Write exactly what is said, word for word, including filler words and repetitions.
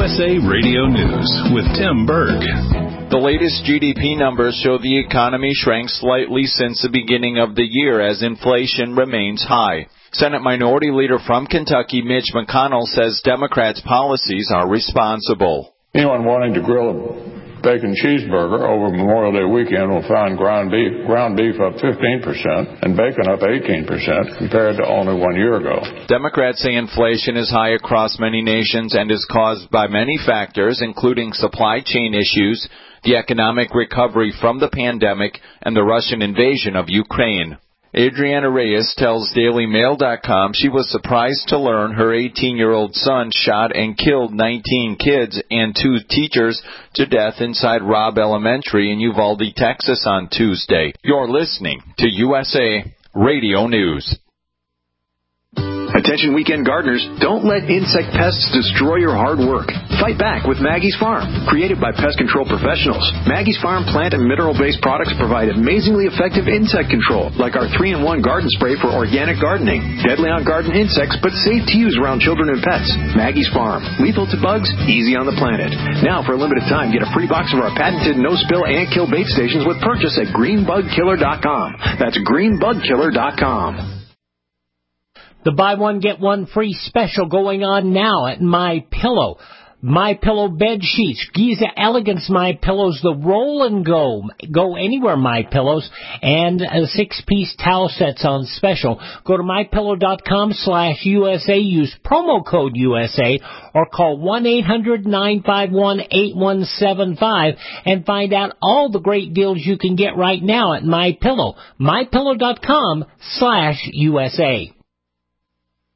S A Radio News with Tim Berg. The latest G D P numbers show the economy shrank slightly since the beginning of the year as inflation remains high. Senate Minority Leader from Kentucky, Mitch McConnell, says Democrats' policies are responsible. Anyone wanting to grill a bacon cheeseburger over Memorial Day weekend will find ground beef, ground beef up fifteen percent and bacon up eighteen percent compared to only one year ago. Democrats say inflation is high across many nations and is caused by many factors, including supply chain issues, the economic recovery from the pandemic, and the Russian invasion of Ukraine. Adriana Reyes tells Daily Mail dot com she was surprised to learn her eighteen-year-old son shot and killed nineteen kids and two teachers to death inside Robb Elementary in Uvalde, Texas on Tuesday. You're listening to U S A Radio News. Attention weekend gardeners, don't let insect pests destroy your hard work. Fight back with Maggie's Farm. Created by pest control professionals, Maggie's Farm plant and mineral-based products provide amazingly effective insect control, like our three in one garden spray for organic gardening. Deadly on garden insects, but safe to use around children and pets. Maggie's Farm. Lethal to bugs, easy on the planet. Now, for a limited time, get a free box of our patented no-spill ant kill bait stations with purchase at green bug killer dot com. That's green bug killer dot com. The buy one, get one free special going on now at MyPillow. MyPillow bed sheets, Giza Elegance MyPillows, the roll and go, go anywhere MyPillows, and uh, six-piece towel sets on special. Go to MyPillow.com slash USA, use promo code U S A, or call one eight hundred nine five one eight one seven five and find out all the great deals you can get right now at MyPillow. MyPillow.com slash USA.